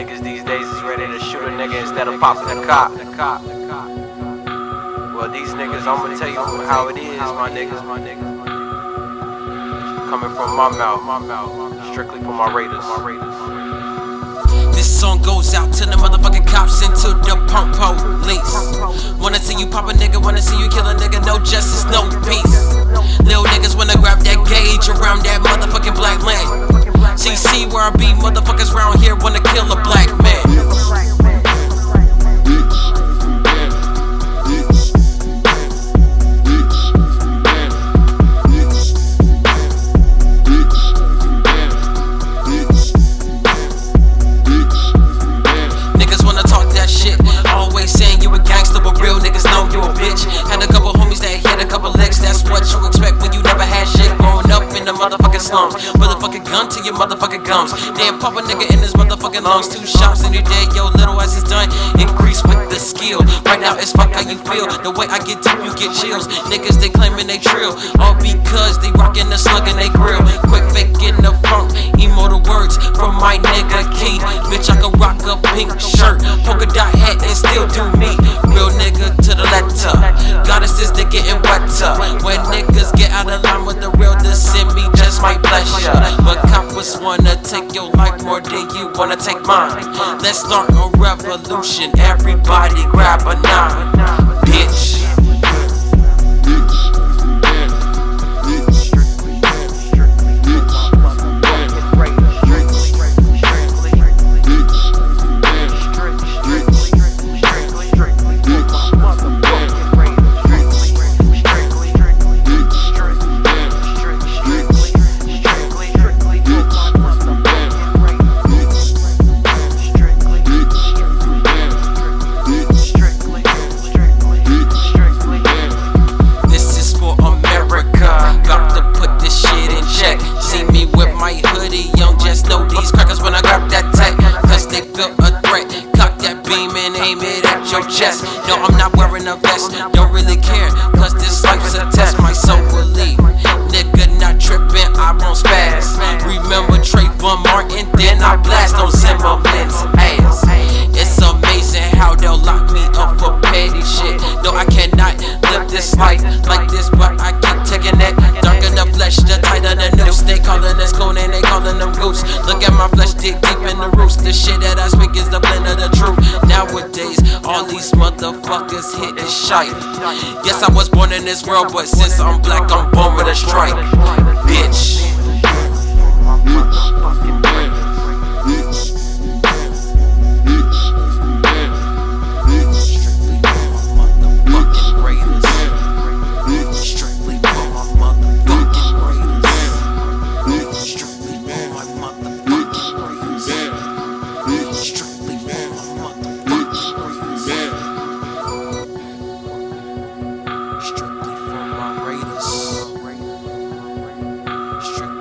Niggas these days is ready to shoot a nigga instead of popping a cop. Well, these niggas, I'ma tell you how it is, my niggas. Coming from my mouth, strictly for my raiders. This song goes out to the motherfucking cops and to the punk police. Wanna see you pop a nigga, wanna see you kill a nigga, no justice, no peace. Little niggas wanna grab that gauge around that motherfucking black land. CC where I be, motherfuckers round here wanna kill a black man. Niggas wanna talk that shit, always saying you a gangster, but real niggas know you a bitch. Had a couple homies that hit a couple licks, that's what you expect when you never had shit. Growing up in the motherfucking slums, put a fucking gun to your motherfucking gums. Then pop a nigga in his motherfucking lungs. 2 shots and you're dead, yo, little as it's done. Increase with the skill. Right now it's fuck how you feel. The way I get deep, you get chills. Niggas they claiming they trill, all because they rockin' the slug in they grill. Quick faking the funk, immortal words from my nigga Key. Bitch, I can rock a pink shirt, polka dot hat and still do me. Real nigga to the letter. Goddesses they getting wetter. When niggas get out of line with the real, this in me just might bless ya. But coppers wanna take your life more than you wanna take mine. Let's start a revolution, everybody grab a 9, bitch. Chest. No, I'm not wearing a vest, don't really care, cause this life's a test, my soul believe. Nigga not tripping, I won't spaz. Remember Trayvon Martin, then I blast on Zimmerman's ass. It's amazing how they'll lock me up for petty shit. No, I cannot live this life like this, but I keep taking it. Darker the flesh, the tighter the noose. They calling us coon and they calling them roots. Look at my flesh, dig deep in the roots. The shit that I speak is the blend of the truth. Nowadays, all these motherfuckers hit the shite. Yes, I was born in this world, but since I'm black, I'm born with a strike. Bitch. Strictly for my raiders.